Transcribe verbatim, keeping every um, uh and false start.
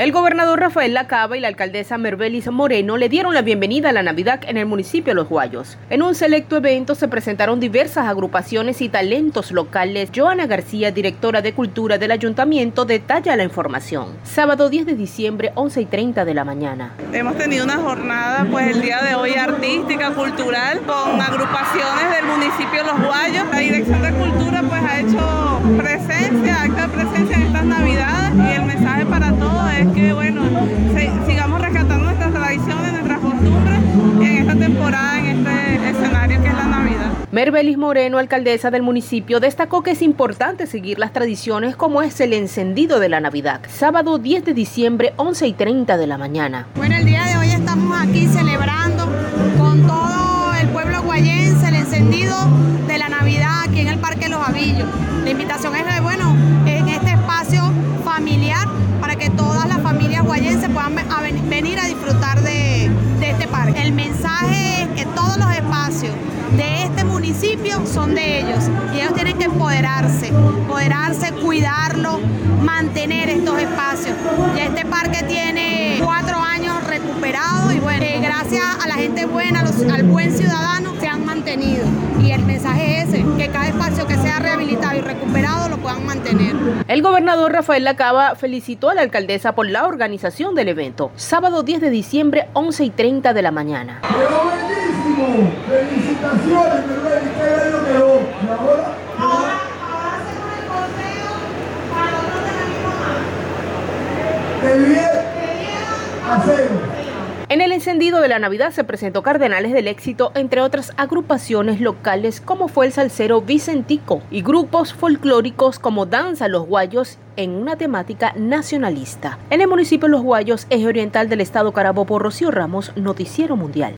El gobernador Rafael Lacaba y la alcaldesa Mervelis Moreno le dieron la bienvenida a la Navidad en el municipio de Los Guayos. En un selecto evento se presentaron diversas agrupaciones y talentos locales. Joana García, directora de Cultura del Ayuntamiento, detalla la información. Sábado diez de diciembre, once y treinta de la mañana. Hemos tenido una jornada, pues el día de hoy, artística, cultural, con agrupaciones del municipio de Los Guayos. La Dirección de Cultura pues ha hecho presencia, acta de presencia en estas Navidades, y el mensaje para todos es que, bueno, sigamos rescatando nuestras tradiciones, nuestras costumbres en esta temporada, en este escenario que es la Navidad. Mervelis Moreno, alcaldesa del municipio, destacó que es importante seguir las tradiciones como es el encendido de la Navidad. Sábado diez de diciembre, once y treinta de la mañana. Bueno, el día de hoy estamos aquí celebrando con todo el pueblo guayense el encendido de la Navidad aquí en el Parque Los Avillos. La invitación es, bueno, en este espacio familiar para que todas las familias guayenses puedan venir a disfrutar de, de este parque. El mensaje es que todos los espacios de este municipio son de ellos y ellos tienen que empoderarse, empoderarse, cuidarlo, mantener estos espacios. Ya este parque tiene cuatro años recuperado y bueno, eh, gracias a la gente buena, los, al buen ciudadano, se han mantenido. Y el mensaje es ese, que cada espacio que sea rehabilitado y recuperado lo puedan mantener. El gobernador Rafael Lacaba felicitó a la alcaldesa por la organización del evento. Sábado diez de diciembre, once y treinta de la mañana. ¡Quedó buenísimo! ¡Felicitaciones, Mervelis! ¡Qué bello quedó! ¿Y ahora? Ahora, ahora hacemos el conteo para otros de la misma mano. De diez a cero. En el encendido de la Navidad se presentó Cardenales del Éxito, entre otras agrupaciones locales como fue el salsero Vicentico y grupos folclóricos como Danza Los Guayos en una temática nacionalista. En el municipio de Los Guayos, eje oriental del estado Carabobo, Rocío Ramos, Noticiero Mundial.